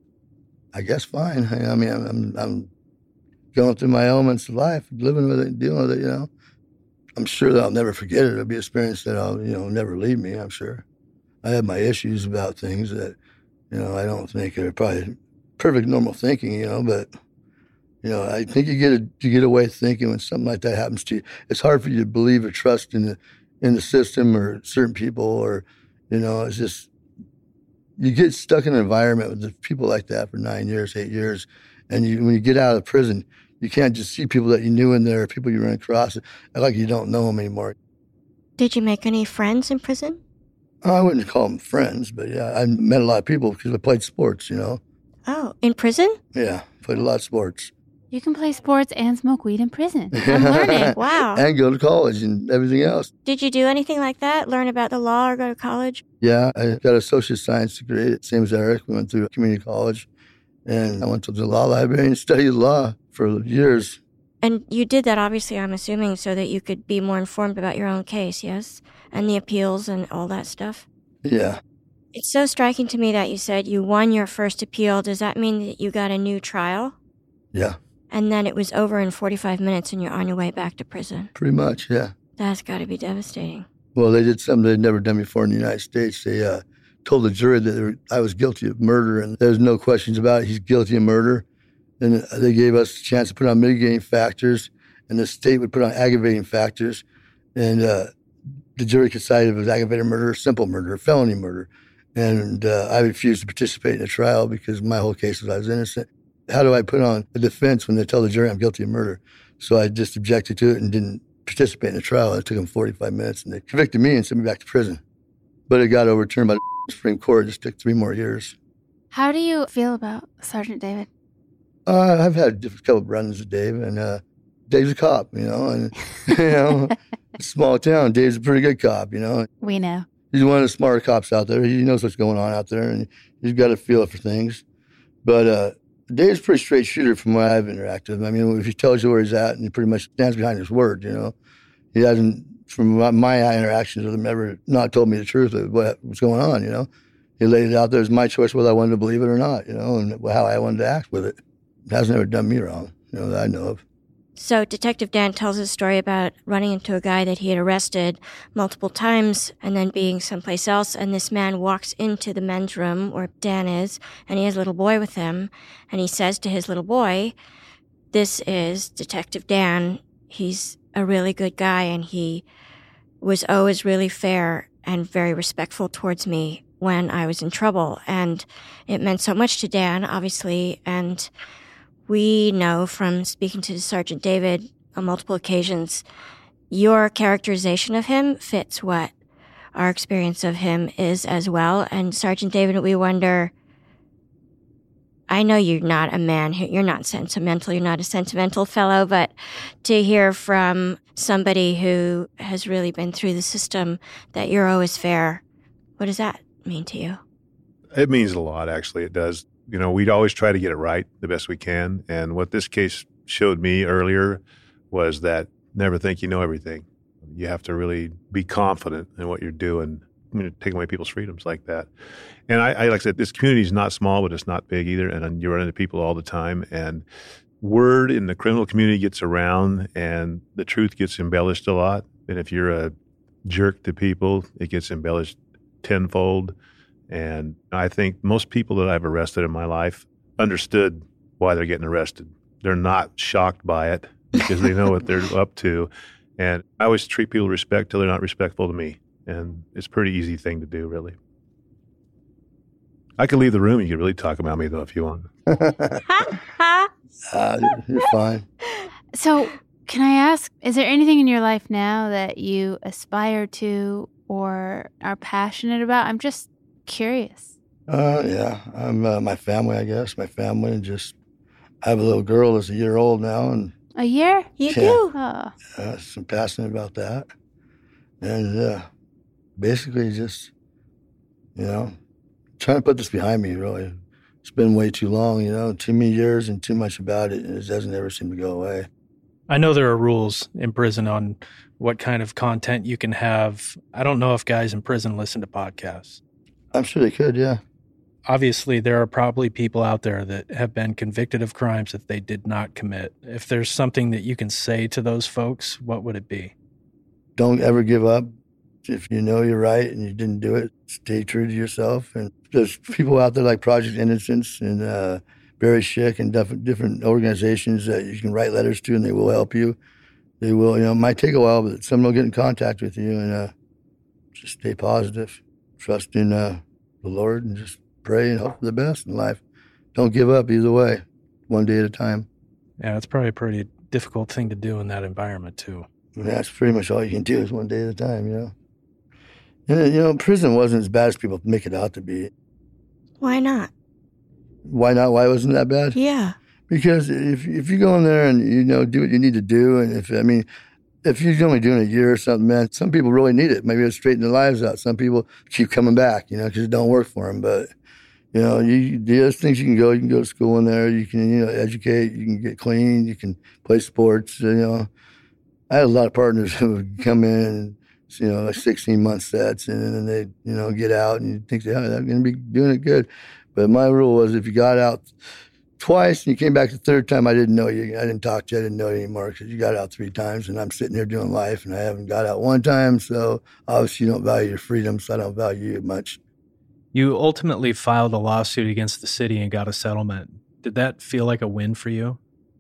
I guess, fine. I, I mean, I'm, I'm, I'm going through my elements of life, living with it, dealing with it, you know. I'm sure that I'll never forget it. It'll be an experience that I'll, you know, never leave me, I'm sure. I have my issues about things that, you know, I don't think are probably perfect normal thinking, you know, but, you know, I think you get a, you get away thinking when something like that happens to you. It's hard for you to believe or trust in the, in the system or certain people, or, you know, it's just, you get stuck in an environment with people like that for nine years, eight years, and you, when you get out of prison, you can't just see people that you knew in there, people you run across, like you don't know them anymore. Did you make any friends in prison? I wouldn't call them friends, but yeah, I met a lot of people because I played sports, you know. Oh, in prison? Yeah, played a lot of sports. You can play sports and smoke weed in prison. I'm learning. Wow. And go to college and everything else. Did you do anything like that? Learn about the law or go to college? Yeah, I got a social science degree, same as Eric. We went through community college, and I went to the law library and studied law for years. And you did that, obviously, I'm assuming, so that you could be more informed about your own case, yes? And the appeals and all that stuff? Yeah. It's so striking to me that you said you won your first appeal. Does that mean that you got a new trial? Yeah. And then it was over in forty-five minutes and you're on your way back to prison? Pretty much, yeah. That's got to be devastating. Well, they did something they'd never done before in the United States. They uh, told the jury that they were, I was guilty of murder, and there's no questions about it. He's guilty of murder. And they gave us a chance to put on mitigating factors, and the state would put on aggravating factors. And uh, the jury decided if it was aggravated murder, simple murder, felony murder. And uh, I refused to participate in the trial because my whole case was I was innocent. How do I put on a defense when they tell the jury I'm guilty of murder? So I just objected to it and didn't participate in the trial. It took them forty-five minutes, and they convicted me and sent me back to prison. But it got overturned by the Supreme Court. It just took three more years. How do you feel about Sergeant David? Uh, I've had a couple of runs with Dave, and uh, Dave's a cop, you know, and, you know, small town. Dave's a pretty good cop, you know. We know. He's one of the smarter cops out there. He knows what's going on out there, and he's got a feel for things. But uh, Dave's a pretty straight shooter from what I've interacted with him. I mean, if he tells you where he's at, and he pretty much stands behind his word, you know. He hasn't, from my, my interactions with him, ever not told me the truth of what was going on, you know. He laid it out there as my choice whether I wanted to believe it or not, you know, and how I wanted to act with it. It hasn't ever done me wrong, you know, that I know of. So Detective Dan tells his story about running into a guy that he had arrested multiple times and then being someplace else. And this man walks into the men's room where Dan is, and he has a little boy with him. And he says to his little boy, "This is Detective Dan. He's a really good guy, and he was always really fair and very respectful towards me when I was in trouble." And it meant so much to Dan, obviously, and we know from speaking to Sergeant David on multiple occasions, your characterization of him fits what our experience of him is as well. And Sergeant David, we wonder, I know you're not a man who, you're not sentimental, you're not a sentimental fellow, but to hear from somebody who has really been through the system that you're always fair, what does that mean to you? It means a lot, actually. It does. You know, we'd always try to get it right the best we can. And what this case showed me earlier was that never think you know everything. You have to really be confident in what you're doing. I mean, taking away people's freedoms like that. And I, I like I said, this community is not small, but it's not big either. And you run into people all the time. And word in the criminal community gets around, and the truth gets embellished a lot. And if you're a jerk to people, it gets embellished tenfold. And I think most people that I've arrested in my life understood why they're getting arrested. They're not shocked by it because they know what they're up to. And I always treat people with respect till they're not respectful to me. And it's a pretty easy thing to do, really. I could leave the room. You could really talk about me, though, if you want. uh, you're fine. So can I ask, is there anything in your life now that you aspire to or are passionate about? I'm just curious. Uh, yeah, I'm uh, my family, I guess. My family, and just I have a little girl that's a year old now, and A year? You Yeah. do? Oh. uh, so I'm passionate about that. And uh, basically, just you know, trying to put this behind me. Really, it's been way too long. You know, too many years and too much about it, and it doesn't ever seem to go away. I know there are rules in prison on what kind of content you can have. I don't know if guys in prison listen to podcasts. I'm sure they could. Yeah. Obviously, there are probably people out there that have been convicted of crimes that they did not commit. If there's something that you can say to those folks, what would it be? Don't ever give up. If you know you're right and you didn't do it, stay true to yourself. And there's people out there like Project Innocence and uh, Barry Schick and diff- different organizations that you can write letters to, and they will help you. They will, you know, it might take a while, but someone will get in contact with you, and uh, just stay positive. Trust in uh, the Lord and just pray and hope for the best in life. Don't give up either way, one day at a time. Yeah, it's probably a pretty difficult thing to do in that environment, too. And that's pretty much all you can do is one day at a time, you know. And, you know, prison wasn't as bad as people make it out to be. Why not? Why not? Why wasn't that bad? Yeah. Because if if you go in there and, you know, do what you need to do, and if, I mean, if you're only doing a year or something, man, some people really need it. Maybe it'll straighten their lives out. Some people keep coming back, you know, because it don't work for them. But, you know, you, there's things you can go. You can go to school in there. You can, you know, educate. You can get clean. You can play sports, you know. I had a lot of partners who would come in and, you know, like sixteen-month sets, and then they, you know, get out, and you think, yeah, they're going to be doing it good. But my rule was if you got out twice and you came back the third time, I didn't know you. I didn't talk to you. I didn't know you anymore because you got out three times, and I'm sitting here doing life, and I haven't got out one time. So obviously you don't value your freedom, so I don't value you much. You ultimately filed a lawsuit against the city and got a settlement. Did that feel like a win for you?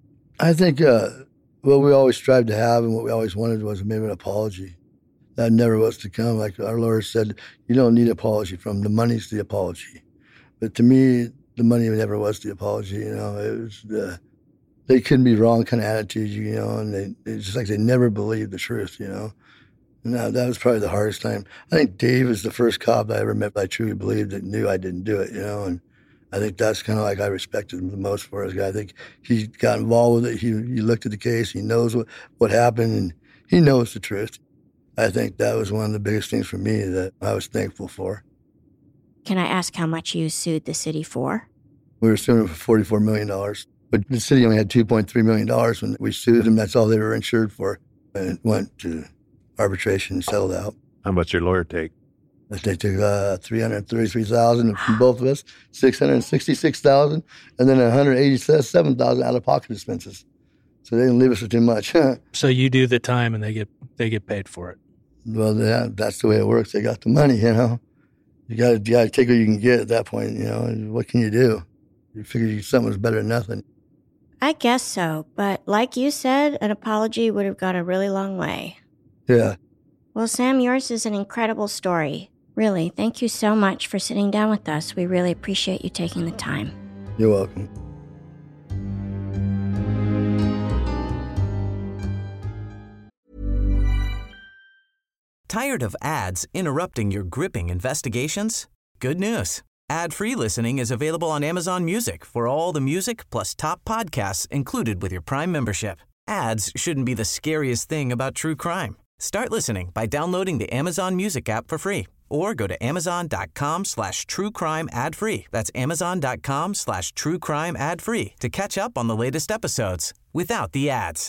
I think uh, what we always strived to have and what we always wanted was maybe an apology. That never was to come. Like our lawyer said, you don't need an apology from them. The money's the apology. But to me, the money never was the apology. You know, it was the, they couldn't be wrong kind of attitude, you know, and they, it's just like they never believed the truth, you know. And that, that was probably the hardest time. I think Dave is the first cop I ever met that I truly believed that knew I didn't do it, you know, and I think that's kind of like I respected him the most for his guy. I think he got involved with it. He, he looked at the case. He knows what, what happened, and he knows the truth. I think that was one of the biggest things for me that I was thankful for. Can I ask how much you sued the city for? We were suing for forty-four million dollars, but the city only had two point three million dollars when we sued them. That's all they were insured for. And it went to arbitration and settled out. How much your lawyer take? They took uh, three hundred thirty-three thousand dollars from both of us, six hundred sixty-six thousand dollars, and then one hundred eighty-seven thousand dollars out-of-pocket expenses. So they didn't leave us with too much. So you do the time and they get they get paid for it. Well, yeah, that's the way it works. They got the money, you know. You got to you got to take what you can get at that point, you know. What can you do? You figure something was better than nothing. I guess so, but like you said, an apology would have gone a really long way. Yeah. Well, Sam, yours is an incredible story. Really, thank you so much for sitting down with us. We really appreciate you taking the time. You're welcome. Tired of ads interrupting your gripping investigations? Good news. Ad-free listening is available on Amazon Music for all the music plus top podcasts included with your Prime membership. Ads shouldn't be the scariest thing about true crime. Start listening by downloading the Amazon Music app for free or go to amazon.com slash true crime ad free. That's amazon.com slash true crime ad free to catch up on the latest episodes without the ads.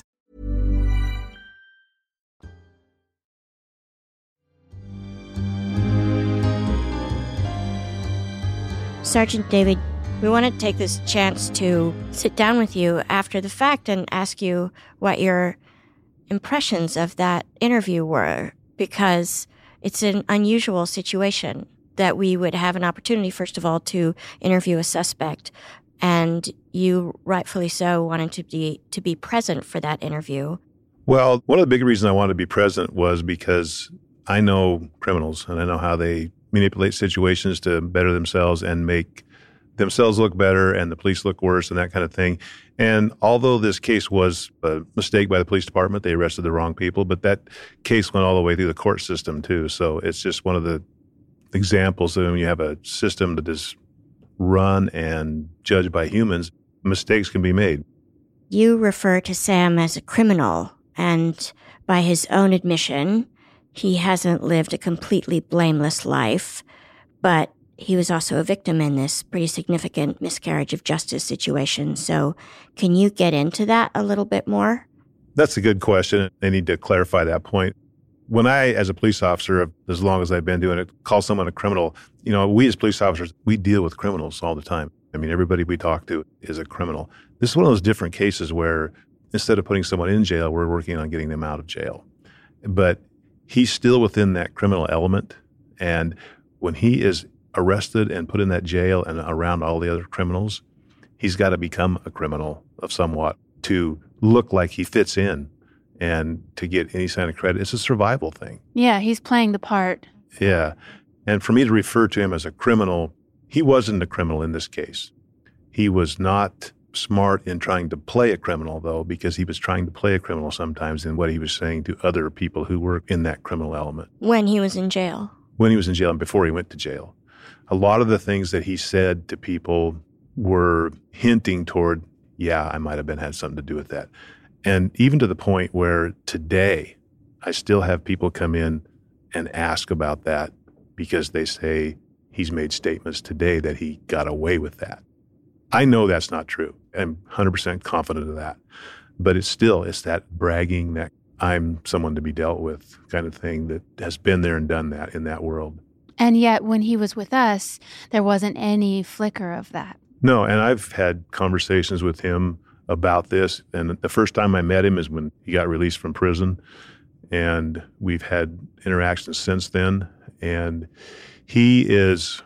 Sergeant David, we want to take this chance to sit down with you after the fact and ask you what your impressions of that interview were, because it's an unusual situation that we would have an opportunity, first of all, to interview a suspect, and you, rightfully so, wanted to be to be present for that interview. Well, one of the big reasons I wanted to be present was because I know criminals, and I know how they manipulate situations to better themselves and make themselves look better and the police look worse and that kind of thing. And although this case was a mistake by the police department, they arrested the wrong people, but that case went all the way through the court system too. So it's just one of the examples of when you have a system that is run and judged by humans, mistakes can be made. You refer to Sam as a criminal, and by his own admission, he hasn't lived a completely blameless life, but he was also a victim in this pretty significant miscarriage of justice situation. So can you get into that a little bit more? That's a good question. I need to clarify that point. When I, as a police officer, as long as I've been doing it, call someone a criminal, you know, we as police officers, we deal with criminals all the time. I mean, everybody we talk to is a criminal. This is one of those different cases where instead of putting someone in jail, we're working on getting them out of jail. But he's still within that criminal element. And when he is arrested and put in that jail and around all the other criminals, he's got to become a criminal of somewhat to look like he fits in and to get any kind of credit. It's a survival thing. Yeah, he's playing the part. Yeah. And for me to refer to him as a criminal, he wasn't a criminal in this case. He was not smart in trying to play a criminal, though, because he was trying to play a criminal sometimes in what he was saying to other people who were in that criminal element. When he was in jail? When he was in jail and before he went to jail. A lot of the things that he said to people were hinting toward, yeah, I might have been had something to do with that. And even to the point where today I still have people come in and ask about that because they say he's made statements today that he got away with that. I know that's not true. I'm one hundred percent confident of that. But it's still, it's that bragging that I'm someone to be dealt with kind of thing that has been there and done that in that world. And yet when he was with us, there wasn't any flicker of that. No, and I've had conversations with him about this. And the first time I met him is when he got released from prison. And we've had interactions since then. And he is,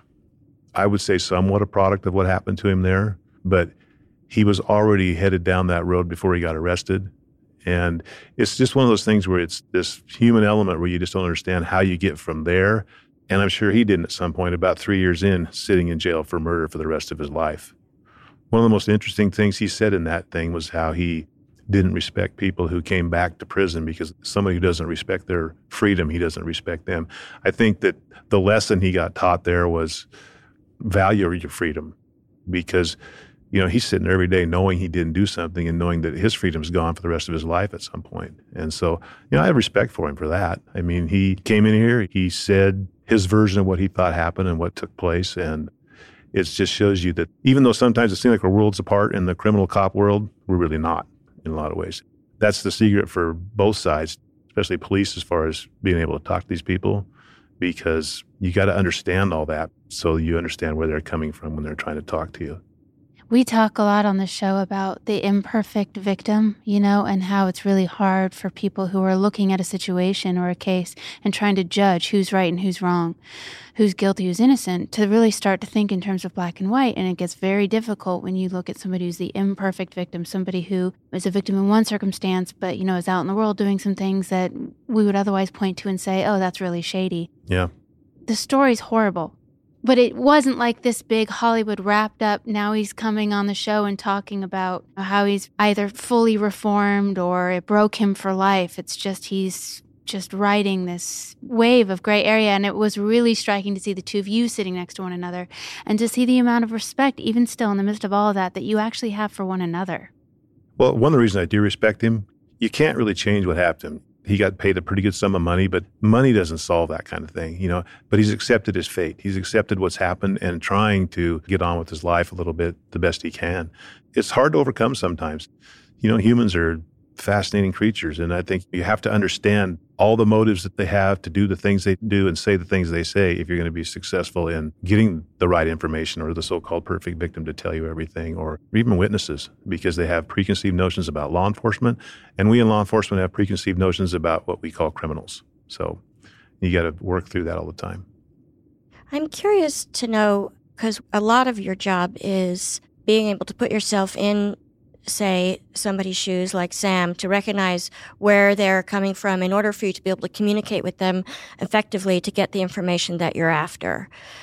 I would say, somewhat a product of what happened to him there. But he was already headed down that road before he got arrested. And it's just one of those things where it's this human element where you just don't understand how you get from there. And I'm sure he didn't at some point, about three years in, sitting in jail for murder for the rest of his life. One of the most interesting things he said in that thing was how he didn't respect people who came back to prison because somebody who doesn't respect their freedom, he doesn't respect them. I think that the lesson he got taught there was value your freedom because, you know, he's sitting there every day knowing he didn't do something and knowing that his freedom's gone for the rest of his life at some point. And so, you know, I have respect for him for that. I mean, he came in here, he said his version of what he thought happened and what took place. And it just shows you that even though sometimes it seems like we're worlds apart in the criminal cop world, we're really not in a lot of ways. That's the secret for both sides, especially police, as far as being able to talk to these people, because you got to understand all that so you understand where they're coming from when they're trying to talk to you. We talk a lot on the show about the imperfect victim, you know, and how it's really hard for people who are looking at a situation or a case and trying to judge who's right and who's wrong, who's guilty, who's innocent, to really start to think in terms of black and white. And it gets very difficult when you look at somebody who's the imperfect victim, somebody who is a victim in one circumstance, but, you know, is out in the world doing some things that we would otherwise point to and say, oh, that's really shady. Yeah. The story's horrible. But it wasn't like this big Hollywood wrapped up, now he's coming on the show and talking about how he's either fully reformed or it broke him for life. It's just he's just riding this wave of gray area. And it was really striking to see the two of you sitting next to one another and to see the amount of respect, even still in the midst of all of that, that you actually have for one another. Well, one of the reasons I do respect him, you can't really change what happened to him. He got paid a pretty good sum of money, but money doesn't solve that kind of thing, you know. But he's accepted his fate. He's accepted what's happened and trying to get on with his life a little bit the best he can. It's hard to overcome sometimes. You know, humans are fascinating creatures, and I think you have to understand all the motives that they have to do the things they do and say the things they say if you're going to be successful in getting the right information or the so-called perfect victim to tell you everything, or even witnesses, because they have preconceived notions about law enforcement, and we in law enforcement have preconceived notions about what we call criminals. So you got to work through that all the time. I'm curious to know, because a lot of your job is being able to put yourself in, say, somebody's shoes like Sam, to recognize where they're coming from in order for you to be able to communicate with them effectively to get the information that you're after.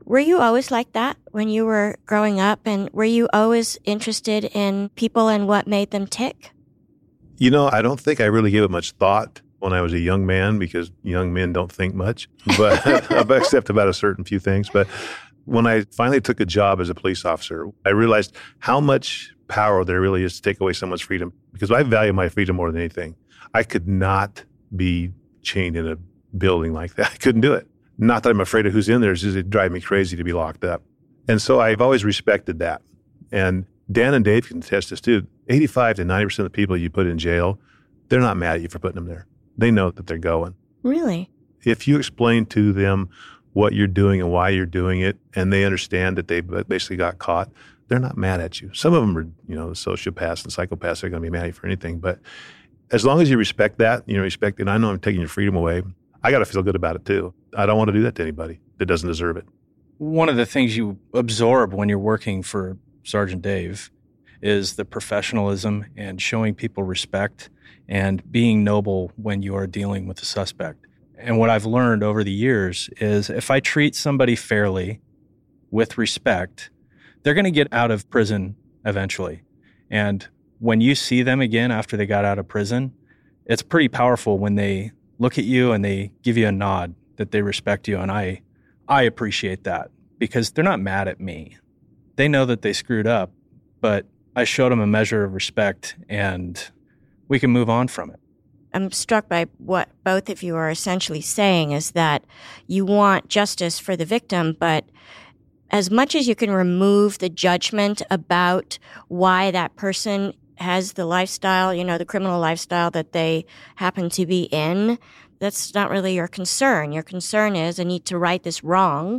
Were you always like that when you were growing up? And were you always interested in people and what made them tick? You know, I don't think I really gave it much thought when I was a young man, because young men don't think much, but except about a certain few things. But when I finally took a job as a police officer, I realized how much power there really is to take away someone's freedom, because I value my freedom more than anything. I could not be chained in a building like that. I couldn't do it. Not that I'm afraid of who's in there, it's just it'd drive me crazy to be locked up. And so I've always respected that. And Dan and Dave can attest this too. eighty-five to ninety percent of the people you put in jail, they're not mad at you for putting them there. They know that they're going. Really? If you explain to them what you're doing and why you're doing it, and they understand that they basically got caught, they're not mad at you. Some of them are, you know, sociopaths and psychopaths are going to be mad at you for anything. But as long as you respect that, you know, respect it, I know I'm taking your freedom away, I got to feel good about it too. I don't want to do that to anybody that doesn't deserve it. One of the things you absorb when you're working for Sergeant Dave is the professionalism and showing people respect and being noble when you are dealing with a suspect. And what I've learned over the years is if I treat somebody fairly with respect, they're going to get out of prison eventually. And when you see them again after they got out of prison, it's pretty powerful when they look at you and they give you a nod that they respect you. And I, I appreciate that because they're not mad at me. They know that they screwed up, but I showed them a measure of respect and we can move on from it. I'm struck by what both of you are essentially saying is that you want justice for the victim, but as much as you can remove the judgment about why that person has the lifestyle, you know, the criminal lifestyle that they happen to be in, that's not really your concern. Your concern is, I need to right this wrong,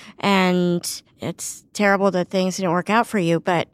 and it's terrible that things didn't work out for you, but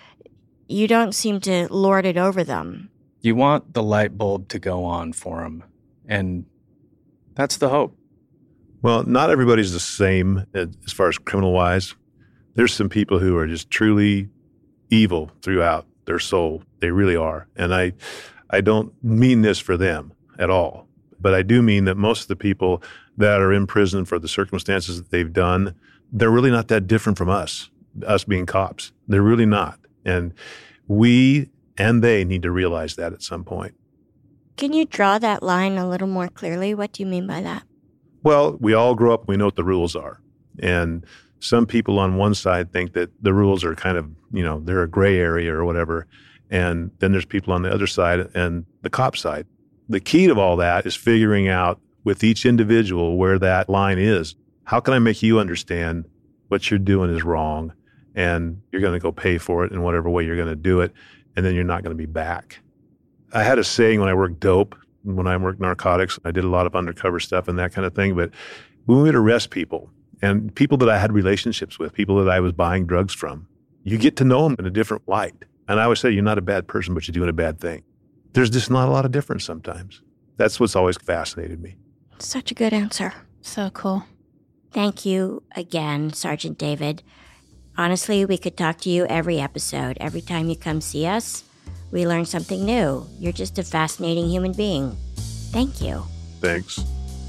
you don't seem to lord it over them. You want the light bulb to go on for them, and that's the hope. Well, not everybody's the same as far as criminal-wise. There's some people who are just truly evil throughout their soul. They really are. And I, I don't mean this for them at all. But I do mean that most of the people that are in prison for the circumstances that they've done, they're really not that different from us, us being cops. They're really not. And we and they need to realize that at some point. Can you draw that line a little more clearly? What do you mean by that? Well, we all grow up, we know what the rules are. And some people on one side think that the rules are kind of, you know, they're a gray area or whatever. And then there's people on the other side and the cop side. The key to all that is figuring out with each individual where that line is. How can I make you understand what you're doing is wrong and you're going to go pay for it in whatever way you're going to do it, and then you're not going to be back. I had a saying when I worked dope, when I worked narcotics, I did a lot of undercover stuff and that kind of thing, but when we would arrest people and people that I had relationships with, people that I was buying drugs from, you get to know them in a different light. And I always say, you're not a bad person, but you're doing a bad thing. There's just not a lot of difference sometimes. That's what's always fascinated me. Such a good answer. So cool. Thank you again, Sergeant David. Honestly, we could talk to you every episode. Every time you come see us, we learn something new. You're just a fascinating human being. Thank you. Thanks.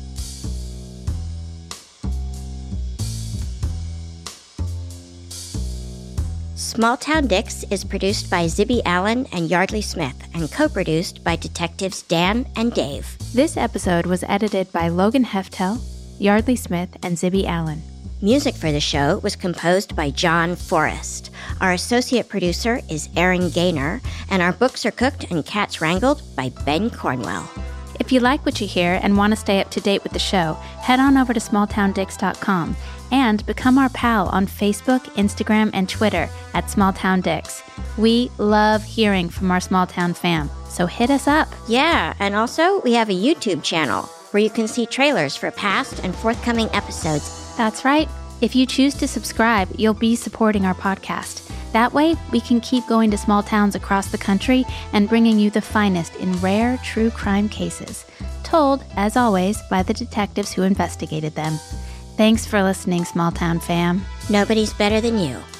Small Town Dicks is produced by Zibby Allen and Yardley Smith and co-produced by detectives Dan and Dave. This episode was edited by Logan Heftel, Yardley Smith, and Zibby Allen. Music for the show was composed by John Forrest. Our associate producer is Aaron Gaynor, and our books are cooked and cats wrangled by Ben Cornwell. If you like what you hear and want to stay up to date with the show, head on over to small town dicks dot com and become our pal on Facebook, Instagram, and Twitter at SmallTownDicks. We love hearing from our small town fam, so hit us up. Yeah, and also we have a YouTube channel where you can see trailers for past and forthcoming episodes. That's right. If you choose to subscribe, you'll be supporting our podcast. That way, we can keep going to small towns across the country and bringing you the finest in rare true crime cases, told, as always, by the detectives who investigated them. Thanks for listening, small town fam. Nobody's better than you.